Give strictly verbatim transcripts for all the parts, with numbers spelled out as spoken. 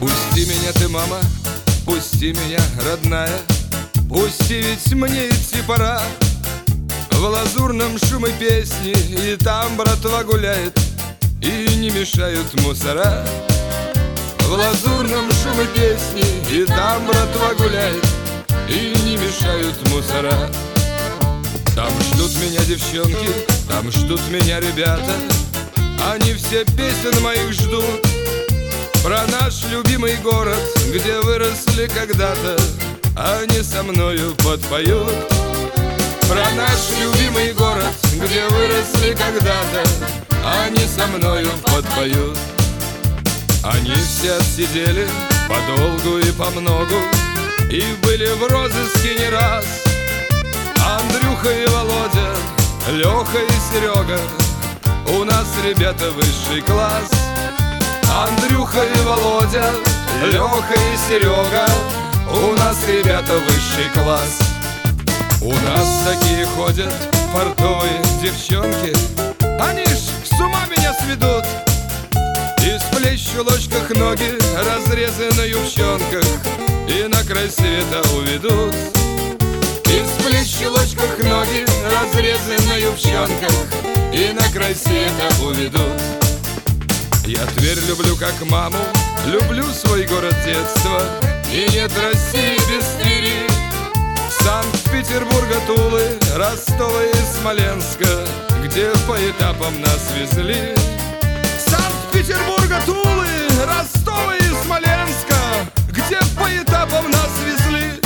Пусти меня ты, мама, пусти меня, родная, пусти, ведь мне идти пора. В лазурном шуме песни, и там братва гуляет, и не мешают мусора. В лазурном шуме песни, и там братва гуляет, и не мешают мусора. Там ждут меня девчонки, там ждут меня ребята, они все песен моих ждут. Про наш любимый город, где выросли когда-то, они со мною подпоют. Про наш любимый город, где выросли когда-то, они со мною подпоют. Они все отсидели подолгу и помногу, и были в розыске не раз. Андрюха и Володя, Леха и Серега, у нас ребята высший класс. Андрюха и Володя, Леха и Серега, у нас ребята высший класс. У нас такие ходят фартовые девчонки, они ж с ума меня сведут. И с плеч в чулочках ноги разрезы на юбчонках, и на край света уведут. И с плеч в чулочках ноги разрезы на юбчонках, и на край света уведут. Я Тверь люблю как маму, люблю свой город детства, и нет России без Твери. Санкт-Петербурга, Тулы, Ростова и Смоленска, где по этапам нас везли. Санкт-Петербурга, Тулы, Ростова и Смоленска, где по этапам нас везли.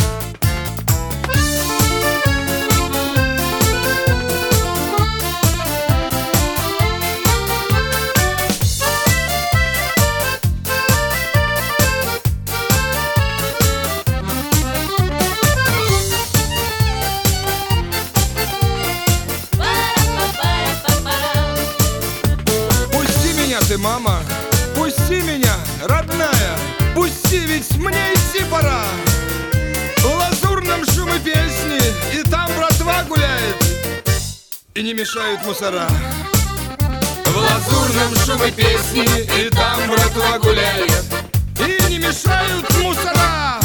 Ты, мама, пусти меня, родная, пусти, ведь мне идти пора. В лазурном шуме песни, и там братва гуляет, и не мешают мусора. В лазурном шуме песни, и там братва гуляет, и не мешают мусора.